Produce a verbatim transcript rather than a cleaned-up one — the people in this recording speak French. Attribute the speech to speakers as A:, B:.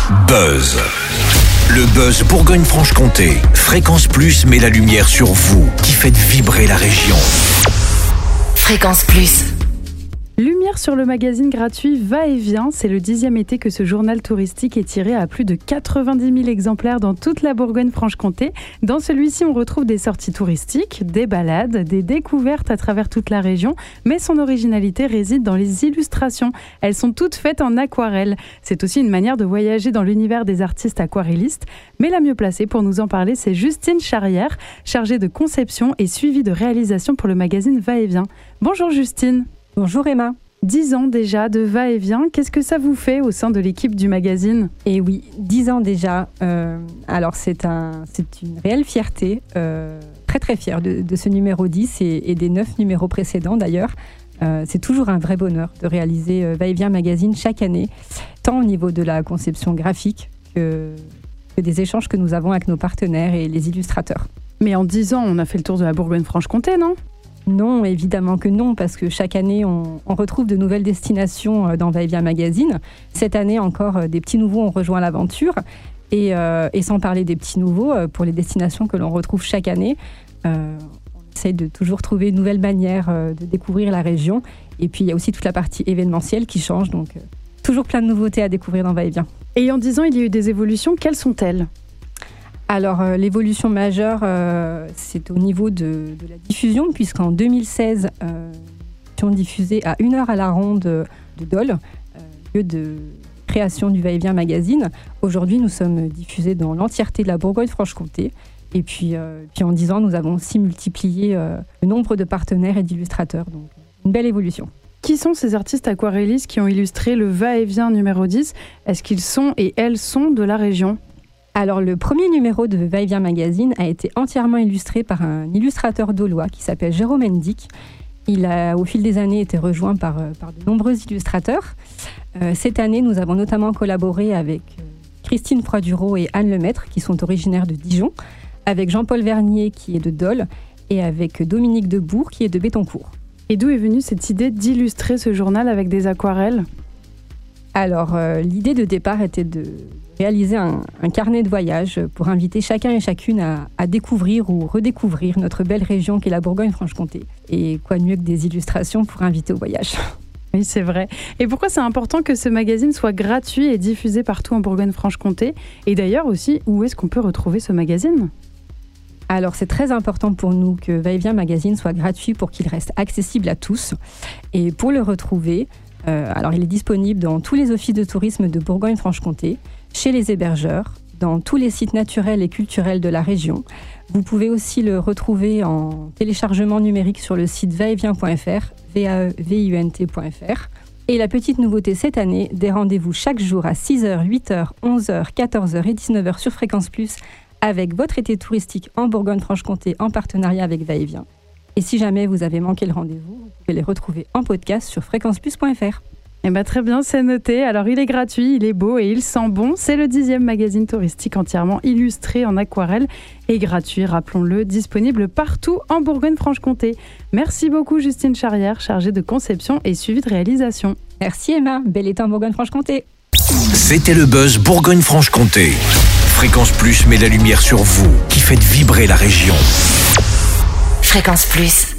A: Buzz. Le Buzz Bourgogne-Franche-Comté. Fréquence Plus met la lumière sur vous qui faites vibrer la région.
B: Fréquence Plus.
C: Lumière sur le magazine gratuit Va-et-Vient, c'est le dixième été que ce journal touristique est tiré à plus de quatre-vingt-dix mille exemplaires dans toute la Bourgogne-Franche-Comté. Dans celui-ci, on retrouve des sorties touristiques, des balades, des découvertes à travers toute la région, mais son originalité réside dans les illustrations. Elles sont toutes faites en aquarelle. C'est aussi une manière de voyager dans l'univers des artistes aquarellistes, mais la mieux placée pour nous en parler, c'est Justine Charrière, chargée de conception et suivi de réalisation pour le magazine Va-et-Vient. Bonjour Justine.
D: Bonjour Emma.
C: Dix ans déjà de Va-et-Vient, qu'est-ce que ça vous fait au sein de l'équipe du magazine ?
D: Eh oui, dix ans déjà. Euh, alors c'est, un, c'est une réelle fierté, euh, très très fière de, de ce numéro dix et, et des neuf numéros précédents d'ailleurs. Euh, c'est toujours un vrai bonheur de réaliser euh, Va-et-Vient magazine chaque année, tant au niveau de la conception graphique que, que des échanges que nous avons avec nos partenaires et les illustrateurs.
C: Mais en dix ans, on a fait le tour de la Bourgogne-Franche-Comté, non ?
D: Non, évidemment que non, parce que chaque année, on, on retrouve de nouvelles destinations dans Va-et-Vient magazine. Cette année encore, des petits nouveaux ont rejoint l'aventure. Et, euh, et sans parler des petits nouveaux, pour les destinations que l'on retrouve chaque année, euh, on essaye de toujours trouver une nouvelle manière de découvrir la région. Et puis, il y a aussi toute la partie événementielle qui change. Donc, euh, toujours plein de nouveautés à découvrir dans Va-et-Vient.
C: Et en dix ans, il y a eu des évolutions. Quelles sont-elles ?
D: Alors, euh, l'évolution majeure, euh, c'est au niveau de, de la diffusion, puisqu'en deux mille seize, euh, nous étions diffusés à une heure à la ronde de Dole, euh, lieu de création du Va-et-Vient magazine. Aujourd'hui, nous sommes diffusés dans l'entièreté de la Bourgogne-Franche-Comté. Et puis, euh, puis en dix ans, nous avons aussi multiplié euh, le nombre de partenaires et d'illustrateurs. Donc, une belle évolution.
C: Qui sont ces artistes aquarellistes qui ont illustré le Va-et-Vient numéro dix ? Est-ce qu'ils sont et elles sont de la région ?
D: Alors, le premier numéro de Va-et-Vient magazine a été entièrement illustré par un illustrateur dolois qui s'appelle Jérôme Hendick. Il a, au fil des années, été rejoint par, par de nombreux illustrateurs. Euh, cette année, nous avons notamment collaboré avec Christine Froiduro et Anne Lemaître, qui sont originaires de Dijon, avec Jean-Paul Vernier, qui est de Dole, et avec Dominique Debourg, qui est de Béthencourt.
C: Et d'où est venue cette idée d'illustrer ce journal avec des aquarelles ?
D: Alors, euh, l'idée de départ était de réaliser un, un carnet de voyage pour inviter chacun et chacune à, à découvrir ou redécouvrir notre belle région qu'est la Bourgogne-Franche-Comté. Et quoi de mieux que des illustrations pour inviter au voyage ?
C: Oui, c'est vrai. Et pourquoi c'est important que ce magazine soit gratuit et diffusé partout en Bourgogne-Franche-Comté ? Et d'ailleurs aussi, où est-ce qu'on peut retrouver ce magazine ?
D: Alors, c'est très important pour nous que Va-et-Vient magazine soit gratuit pour qu'il reste accessible à tous. Et pour le retrouver, euh, alors il est disponible dans tous les offices de tourisme de Bourgogne-Franche-Comté, chez les hébergeurs, dans tous les sites naturels et culturels de la région. Vous pouvez aussi le retrouver en téléchargement numérique sur le site va et vient point f r, v a e v i u n t point f r. Et la petite nouveauté cette année, des rendez-vous chaque jour à six heures, huit heures, onze heures, quatorze heures et dix-neuf heures sur Fréquence Plus avec votre été touristique en Bourgogne-Franche-Comté en partenariat avec Va-et-Vient. Et si jamais vous avez manqué le rendez-vous, vous pouvez les retrouver en podcast sur fréquence plus point f r.
C: Eh bien, très bien, c'est noté. Alors, il est gratuit, il est beau et il sent bon. C'est le dixième magazine touristique entièrement illustré en aquarelle et gratuit, rappelons-le, disponible partout en Bourgogne-Franche-Comté. Merci beaucoup, Justine Charrière, chargée de conception et suivi de réalisation.
D: Merci Emma, bel été en Bourgogne-Franche-Comté.
A: C'était le Buzz Bourgogne-Franche-Comté. Fréquence Plus met la lumière sur vous qui faites vibrer la région.
B: Fréquence Plus.